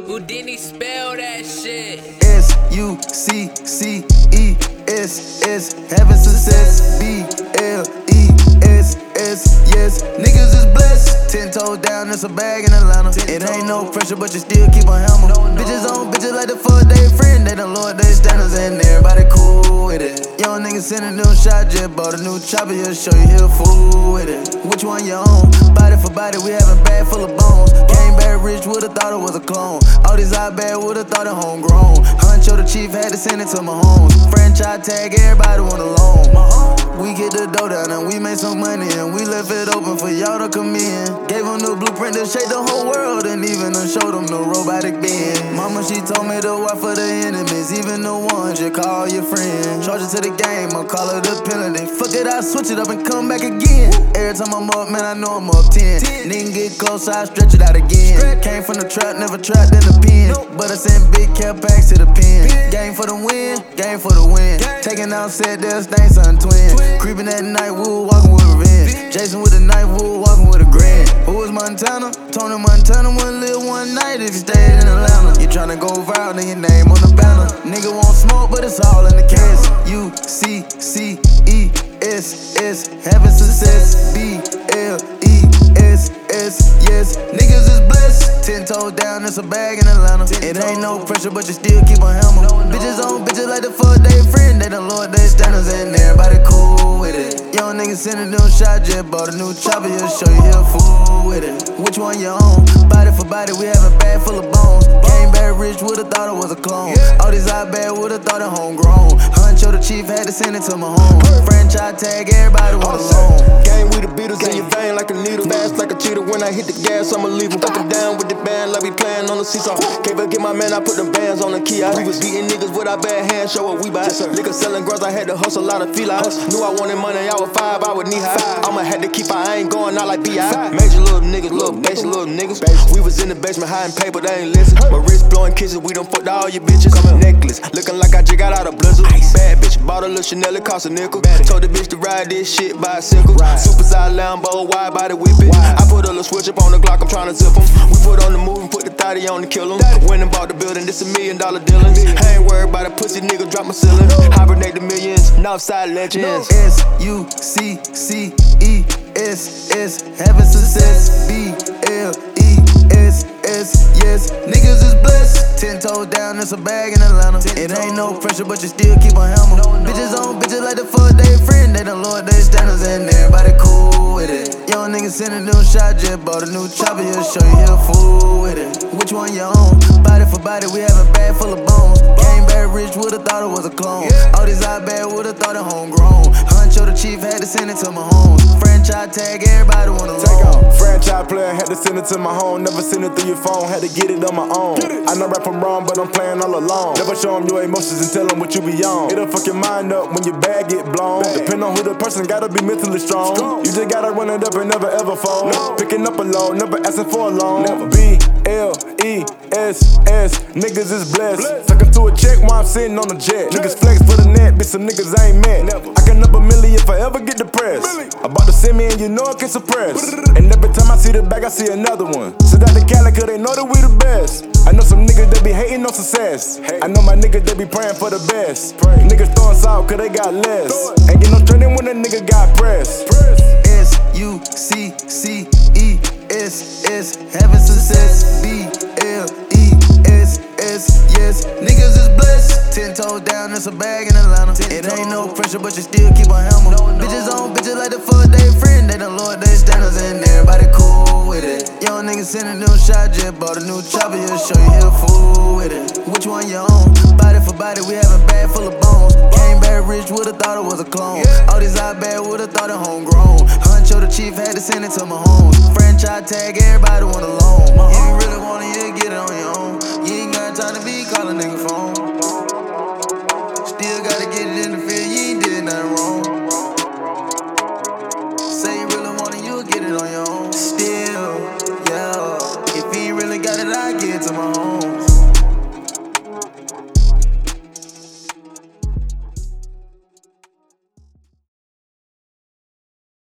Houdini spell that shit. S-U-C-C-E-S-S, having success. B-L-E-S-S, yes, niggas is blessed. 10 toes down, it's a bag in Atlanta. It ain't no pressure, but you still keep a hammer. Bitches on bitches like the fuck they friend. They done lowered their standards and everybody cool with it. Young niggas sending them shots, just bought a new chopper, he'll show you he'll fool with it. Which one you own? Body for body, we having bag full of bones. Came back rich, would've thought it was a clone. All these eye bad, would've thought it homegrown. Huncho the chief had to send it to my homes. Franchise tag, everybody want a loan. We get the dough down and we made some money and we left it open for y'all to come in. Gave them the blueprint to shake the whole world and even to show them the robotic being. Mama, she told me to watch for the enemies, even the ones you call your friends. Charge it to the game, I'll call it a penalty. Fuck it, I switch it up and come back again. Every time I'm up, man, I know I'm up 10. Nigga get close, I stretch it out again. Came from the trap, never trapped in the pen. But I sent big cap packs to the pen. Game for the win, game for the win. Taking out set, there's things, son, twin. Creeping at night, we were walking with revenge. Jason with a knife, we were walking with a grin. Who was Montana? Tony Montana wouldn't live one night if you stayed in Atlanta. You tryna go viral, then your name on the banner. Nigga won't smoke, but it's all in the case. U-C-C-E-S-S, having success. B-L-E-S-S, yes, niggas is blessed. 10 toes down, it's a bag in Atlanta. It ain't no pressure, but you still keep a hammer. Bitches on bitches like the fuck they friend. They done lowered their standards and everybody cool with it. Young niggas sending them shots, just bought a new chopper, he'll show you he'll fool with it. Which one you own? Body for body, we have a bag full of bones. Came back rich, would've thought it was a clone. All these eye bad, would've thought it homegrown. Huncho the chief had to send it to my home. Franchise tag, everybody want a loan. Game with the Beatles in your vein like a needle. Fast like a cheetah, when I hit the gas, I'ma leave him. Fucking down with the band like we playing on the seesaw. Can't forget my man, I put them bands on the key. We was beating niggas with our bad hands, show what we buy. Liquor selling girls, I had to hustle a lot of felines. Knew I wanted money, I was 5, I was knee high. I'ma had to keep, I ain't going out like B.I. Major little niggas, little basic little niggas. We was in the basement hiding paper, they ain't listen. My wrist blowing kisses, we done fucked all your bitches. Necklace, looking like I just got out of blizzard. Bad bitch, bought a little Chanel, it cost a nickel. Told the bitch to ride this shit bicycle. Superside Lambo, wide body whip it. I put a little switch up on the Glock, I'm tryna zip them. We put on the move and put the 30 on to kill them. Went and bought the building, this $1 million dealings. I ain't worried about a pussy nigga, drop my ceiling. Hibernate the millions, Northside legends. S-U-C-C-E-S-S, having success. B-L-E-S-S, yes, niggas is blessed. 10 toes down, it's a bag in Atlanta. It ain't no pressure, but you still keep a hammer. Bitches on bitches like the fuck they friend. They done lowered their standards and everybody cool with it. Young niggas sending them shots, just bought a new chopper, he'll show you he'll fool with it. Which one you own? Body for body, we having bag full of bones. Came back rich, would've thought it was a clone. All these eye bad, would've thought it homegrown. Huncho the chief had to send it to my home. Franchise tag, everybody want a loan. Franchise player, had to send it to my home. Never send it through your phone, had to get it on my own. I know rap from wrong, but I'm playing all alone. Never show them your emotions and tell them what you be on. It'll fuck your mind up when your bag get blown. Depend on who the person, gotta be mentally strong. You just gotta run it up and never ever fold. Picking up a load, never asking for a loan. B-L-E-S-S, niggas is blessed. Talking to a check while I'm sitting on the jet. Niggas flex for the net, bitch, some niggas I ain't met. I can up $1 million if I ever get depressed. About to send me and you know I can suppress. And every time I see the bag, I see another one. Send out the Cali cause they know that we the best. I know some niggas that be hating on success. I know my niggas that be praying for the best. Niggas throwing salt cause they got less. Ain't get no training when a nigga got pressed. S-U-C-C-E-S-S, having success. B-L-E-S-S, yes, niggas is blessed. 10 toes down, it's a bag in Atlanta. It ain't no pressure, but you still keep a hammer. Bitches on bitches like the fuck they friend. They done lowered their standards and everybody cool with it. Young niggas sending them shots, just bought a new chopper, he'll show you he'll fool with it. Which one you own? Body for body, we having bag full of bones. Came back rich, would've thought it was a clone. All these eye bad, would've thought it homegrown. Huncho the chief had to send it to my home. Franchise tag, everybody want a loan. You ain't really want it, you get it on your own. You ain't got time to be calling nigga phone.